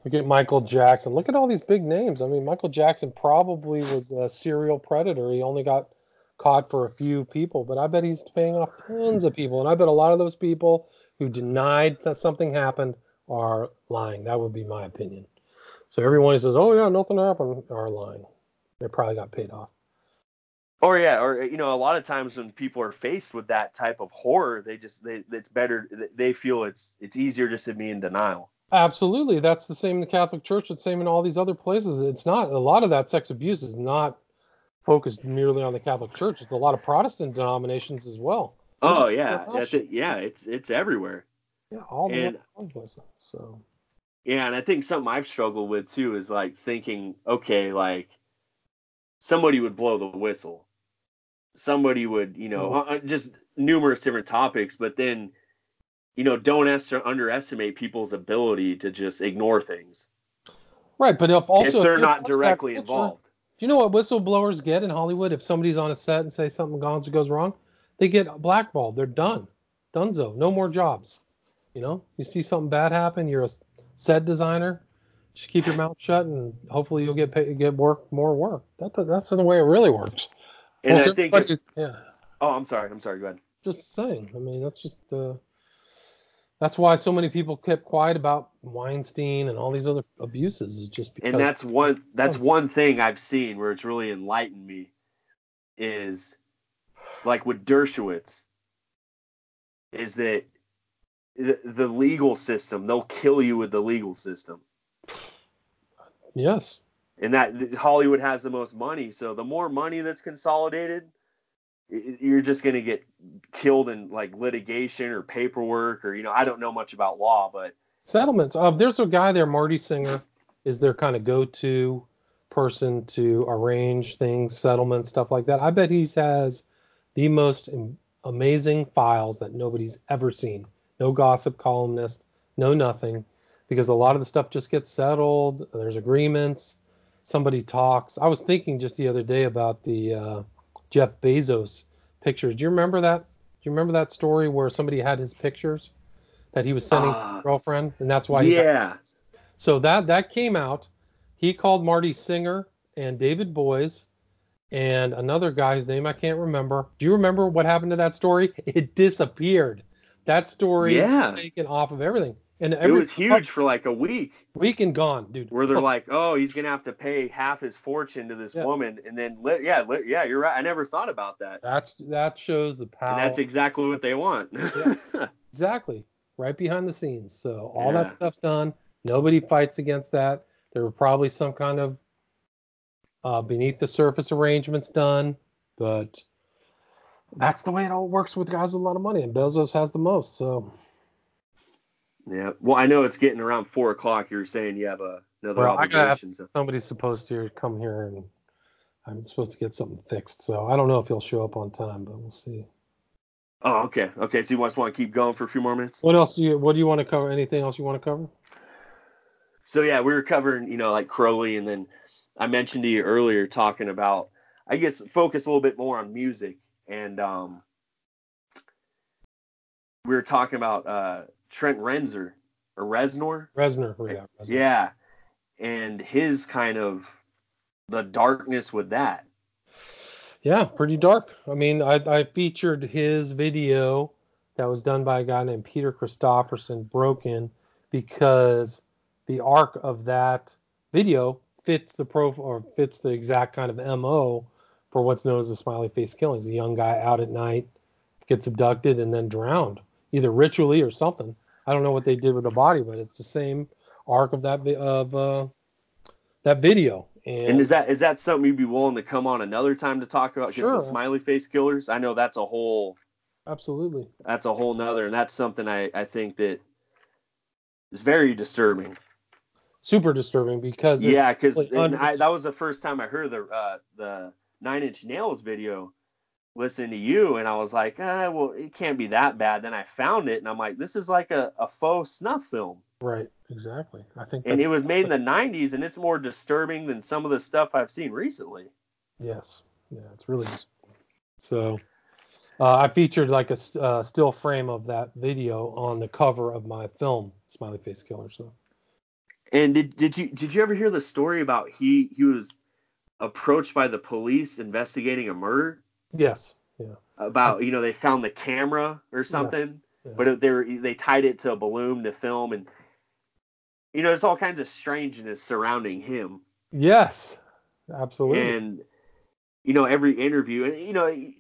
[SPEAKER 2] Look at Michael Jackson. Look at all these big names. I mean, Michael Jackson probably was a serial predator. He only got caught for a few people, but I bet he's paying off tons of people. And I bet a lot of those people who denied that something happened are lying. That would be my opinion. So everyone who says, "Oh yeah, nothing happened," are lying. They probably got paid off.
[SPEAKER 1] Or a lot of times when people are faced with that type of horror, it's better. They feel it's easier just to be in denial.
[SPEAKER 2] Absolutely. That's the same in the Catholic Church. It's the same in all these other places. It's not, a lot of that sex abuse is not focused merely on the Catholic Church. It's a lot of Protestant denominations as well.
[SPEAKER 1] Oh yeah, it's everywhere.
[SPEAKER 2] Yeah, all the places. So.
[SPEAKER 1] Yeah, and I think something I've struggled with too is like thinking, okay, like somebody would blow the whistle, somebody would, just numerous different topics, but then, don't underestimate people's ability to just ignore things.
[SPEAKER 2] Right, but if
[SPEAKER 1] they're not directly involved.
[SPEAKER 2] Do you know what whistleblowers get in Hollywood? If somebody's on a set and say something goes wrong, they get blackballed. They're done. Dunzo. No more jobs. You see something bad happen, you're a set designer, just keep your mouth shut and hopefully you'll get more work. That's the way it really works.
[SPEAKER 1] And I think
[SPEAKER 2] yeah.
[SPEAKER 1] Oh, I'm sorry. Go ahead.
[SPEAKER 2] Just saying. I mean, that's just that's why so many people kept quiet about Weinstein and all these other abuses, is just because.
[SPEAKER 1] And that's one thing I've seen where it's really enlightened me, is like with Dershowitz, is that the legal system, they'll kill you with the legal system.
[SPEAKER 2] Yes.
[SPEAKER 1] And that Hollywood has the most money, so the more money that's consolidated, you're just going to get killed in like litigation or paperwork, or I don't know much about law, but
[SPEAKER 2] settlements. There's a guy there, Marty Singer, is their kind of go-to person to arrange things, settlements, stuff like that. I bet he has the most amazing files that nobody's ever seen. No gossip columnist, no nothing, because a lot of the stuff just gets settled. There's agreements. Somebody talks. I was thinking just the other day about the Jeff Bezos pictures. Do you remember that? Do you remember that story where somebody had his pictures that he was sending to his girlfriend, and that's why?
[SPEAKER 1] Yeah.
[SPEAKER 2] So that came out. He called Marty Singer and David Boies and another guy's name I can't remember. Do you remember what happened to that story? It disappeared. That story was taken off of everything. And
[SPEAKER 1] it was huge for like a week.
[SPEAKER 2] Week and gone, dude.
[SPEAKER 1] Where they're like, oh, he's going to have to pay half his fortune to this woman. And then, you're right. I never thought about that.
[SPEAKER 2] That shows the power.
[SPEAKER 1] And that's exactly what they want.
[SPEAKER 2] Yeah, exactly. Right behind the scenes. So all that stuff's done. Nobody fights against that. There were probably some kind of beneath the surface arrangements done. But that's the way it all works with guys with a lot of money. And Bezos has the most, so...
[SPEAKER 1] Yeah, well, I know it's getting around 4:00. You were saying you have another obligation.
[SPEAKER 2] Somebody's supposed to come here, and I'm supposed to get something fixed. So I don't know if he'll show up on time, but we'll see.
[SPEAKER 1] Oh, okay. So you just want to keep going for a few more minutes?
[SPEAKER 2] What else do you want to cover? Anything else you want to cover?
[SPEAKER 1] So yeah, we were covering, like Crowley, and then I mentioned to you earlier talking about, I guess, focus a little bit more on music, and we were talking about Trent Reznor or Reznor.
[SPEAKER 2] Reznor.
[SPEAKER 1] Yeah. And his kind of the darkness with that.
[SPEAKER 2] Yeah, pretty dark. I mean, I featured his video that was done by a guy named Peter Christopherson, Broken, because the arc of that video fits the exact kind of MO for what's known as the smiley face killings. A young guy out at night gets abducted and then drowned, either ritually or something. I don't know what they did with the body, but it's the same arc of that video. And
[SPEAKER 1] is that something you'd be willing to come on another time to talk about?
[SPEAKER 2] Sure.
[SPEAKER 1] Just the smiley face killers? I know that's a whole.
[SPEAKER 2] Absolutely.
[SPEAKER 1] That's a whole nother, and that's something I think that is very disturbing.
[SPEAKER 2] Super disturbing because
[SPEAKER 1] that was the first time I heard the Nine Inch Nails video. Listening to you, and I was like, well, it can't be that bad. Then I found it, and I'm like, this is like a faux snuff film.
[SPEAKER 2] Right, exactly. I think,
[SPEAKER 1] and it was made in the 90s, and it's more disturbing than some of the stuff I've seen recently.
[SPEAKER 2] Yes, yeah, it's really disturbing. So, I featured like a still frame of that video on the cover of my film, Smiley Face Killer. So,
[SPEAKER 1] And did you ever hear the story about he was approached by the police investigating a murder?
[SPEAKER 2] Yes. Yeah.
[SPEAKER 1] About they found the camera or something,
[SPEAKER 2] yes.
[SPEAKER 1] but they tied it to a balloon to film, and there's all kinds of strangeness surrounding him.
[SPEAKER 2] Yes, absolutely.
[SPEAKER 1] And every interview, and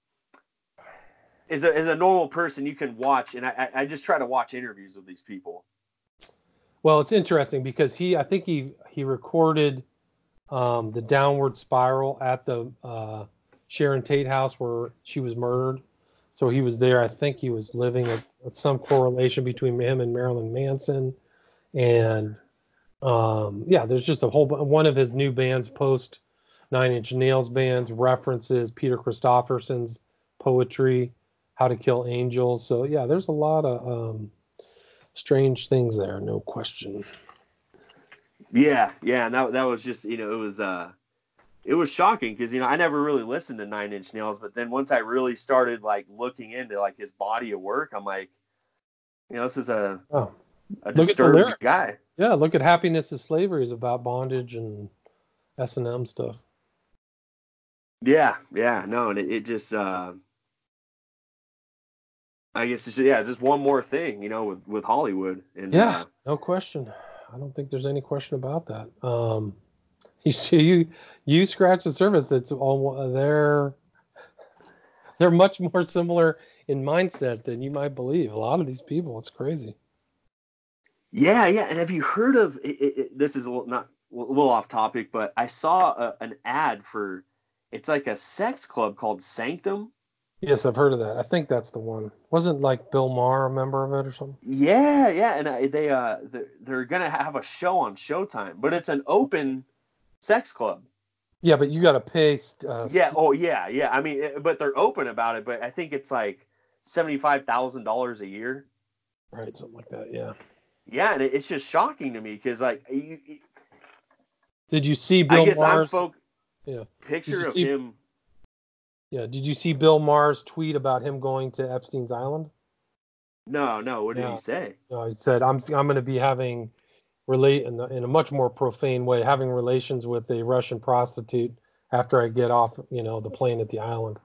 [SPEAKER 1] as a normal person, you can watch, and I just try to watch interviews with these people.
[SPEAKER 2] Well, it's interesting because I think he recorded the downward spiral at the Sharon Tate house where she was murdered. So he was there. I think he was living at some correlation between him and Marilyn Manson. And there's just a whole one of his new bands post Nine Inch Nails bands references Peter Christopherson's poetry, How to Kill Angels. So yeah, there's a lot of strange things there, no question.
[SPEAKER 1] Yeah, and that was just it was shocking because I never really listened to Nine Inch Nails, but then once I really started like looking into like his body of work, I'm like, this is a disturbed guy.
[SPEAKER 2] Yeah, look at Happiness is Slavery is about bondage and S&M stuff.
[SPEAKER 1] Yeah, no, and it just I guess it's just one more thing, with Hollywood. And
[SPEAKER 2] no question. I don't think there's any question about that. You scratch the surface. It's all they're much more similar in mindset than you might believe. A lot of these people, it's crazy.
[SPEAKER 1] Yeah, and have you heard of this? Is a little off topic, but I saw an ad for it's like a sex club called Sanctum.
[SPEAKER 2] Yes, I've heard of that. I think that's the one. Wasn't like Bill Maher a member of it or something?
[SPEAKER 1] Yeah, and they're gonna have a show on Showtime, but it's an open sex club.
[SPEAKER 2] Yeah, but you got to pay.
[SPEAKER 1] Yeah. I mean, but they're open about it. But I think it's like $75,000 a year.
[SPEAKER 2] Right, something like that. Yeah.
[SPEAKER 1] Yeah, and it's just shocking to me because like,
[SPEAKER 2] did you see Bill Maher's
[SPEAKER 1] picture of him?
[SPEAKER 2] Yeah, did you see Bill Maher's tweet about him going to Epstein's Island?
[SPEAKER 1] No. What did he say?
[SPEAKER 2] He said, "I'm going to be having in a much more profane way, having relations with a Russian prostitute after I get off, the plane at the island."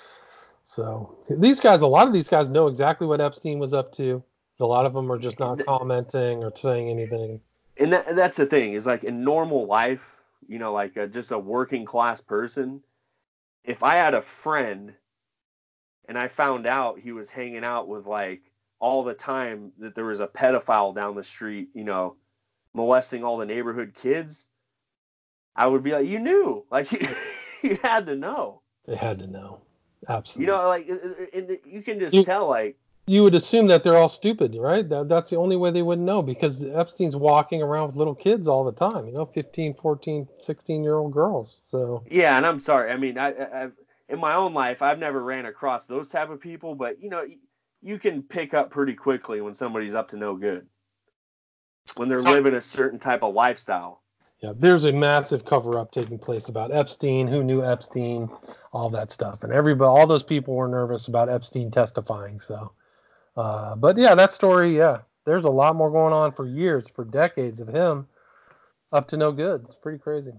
[SPEAKER 2] So a lot of these guys know exactly what Epstein was up to. A lot of them are just not commenting or saying anything.
[SPEAKER 1] And that's the thing is like in normal life, like just a working class person. If I had a friend and I found out he was hanging out with like all the time that there was a pedophile down the street, molesting all the neighborhood kids, I would be like, you knew, like you had to know.
[SPEAKER 2] They had to know. Absolutely.
[SPEAKER 1] Like you can just tell, like,
[SPEAKER 2] you would assume that they're all stupid, right? That's the only way they wouldn't know because Epstein's walking around with little kids all the time, 15, 14, 16-year-old girls. So
[SPEAKER 1] yeah, and I'm sorry. I mean, I've in my own life, I've never ran across those type of people, but you can pick up pretty quickly when somebody's up to no good, when they're living a certain type of lifestyle.
[SPEAKER 2] Yeah, there's a massive cover-up taking place about Epstein, who knew Epstein, all that stuff, and all those people were nervous about Epstein testifying. So. But yeah, that story, there's a lot more going on for years, for decades of him up to no good. It's pretty crazy.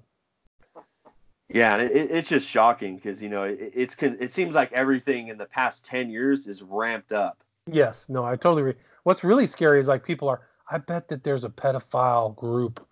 [SPEAKER 1] Yeah, and it's just shocking because, it seems like everything in the past 10 years is ramped up.
[SPEAKER 2] Yes, no, I totally agree. What's really scary is like I bet that there's a pedophile group,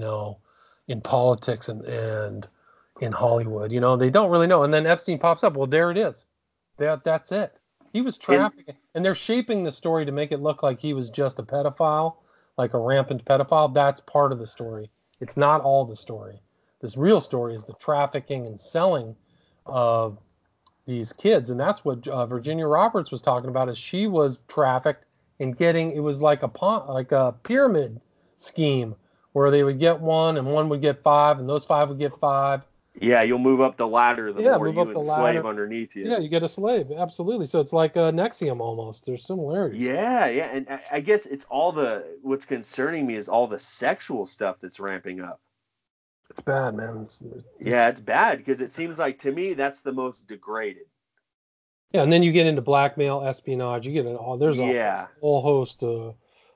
[SPEAKER 2] in politics and in Hollywood, they don't really know. And then Epstein pops up. Well, there it is. That's it. He was trafficking, and they're shaping the story to make it look like he was just a pedophile, like a rampant pedophile. That's part of the story. It's not all the story. This real story is the trafficking and selling of these kids, and that's what Virginia Roberts was talking about. Is she was trafficked and it was like a pyramid scheme where they would get one and one would get five, and those five would get five.
[SPEAKER 1] Yeah, you'll move up the ladder the more you enslave underneath you.
[SPEAKER 2] Yeah, you get a slave. Absolutely. So it's like a NXIVM almost. There's similarities.
[SPEAKER 1] Yeah. And I guess it's what's concerning me is all the sexual stuff that's ramping up.
[SPEAKER 2] It's bad, man.
[SPEAKER 1] It's bad because it seems like to me that's the most degraded.
[SPEAKER 2] Yeah, and then you get into blackmail, espionage. You get there's a whole host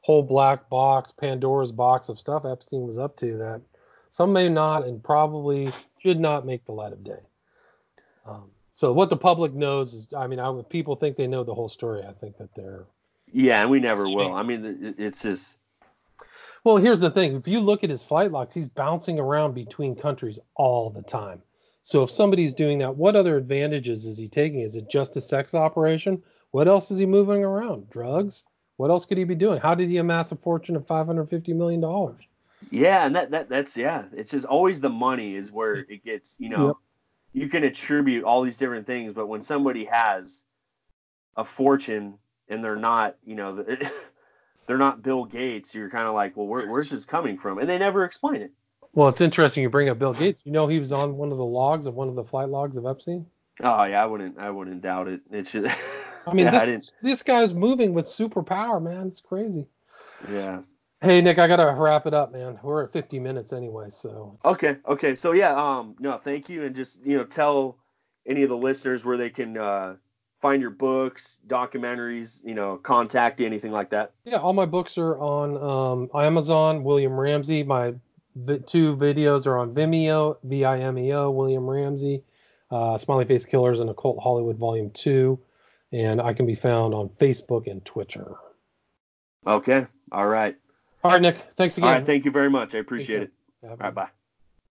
[SPEAKER 2] whole black box, Pandora's box of stuff Epstein was up to that some may not and probably should not make the light of day. So what the public knows is, I mean, if people think they know the whole story, I think that they're...
[SPEAKER 1] Yeah, and we never will. I mean, it's just...
[SPEAKER 2] Well, here's the thing. If you look at his flight logs, he's bouncing around between countries all the time. So if somebody's doing that, what other advantages is he taking? Is it just a sex operation? What else is he moving around? Drugs? What else could he be doing? How did he amass a fortune of $550 million?
[SPEAKER 1] Yeah, and that's it's just always the money is where it gets,
[SPEAKER 2] Yep.
[SPEAKER 1] You can attribute all these different things, but when somebody has a fortune and they're not, they're not Bill Gates, you're kind of like, well, where's this coming from? And they never explain it.
[SPEAKER 2] Well, it's interesting you bring up Bill Gates. He was on one of the flight logs of Epstein.
[SPEAKER 1] Oh yeah, I wouldn't doubt it. It's just,
[SPEAKER 2] I mean,
[SPEAKER 1] yeah,
[SPEAKER 2] this guy's moving with superpower, man. It's crazy.
[SPEAKER 1] Yeah.
[SPEAKER 2] Hey, Nick, I got to wrap it up, man. We're at 50 minutes anyway, so.
[SPEAKER 1] Okay. So, yeah, no, thank you. And just, tell any of the listeners where they can find your books, documentaries, contact you, anything like that.
[SPEAKER 2] Yeah, all my books are on Amazon, William Ramsey. My 2 videos are on Vimeo, Vimeo, William Ramsey, Smiley Face Killers and Occult Hollywood Volume 2. And I can be found on Facebook and Twitter.
[SPEAKER 1] Okay. All right.
[SPEAKER 2] All right, Nick. Thanks again.
[SPEAKER 1] All right. Thank you very much. I appreciate it.
[SPEAKER 2] Yeah,
[SPEAKER 1] all right. Bye.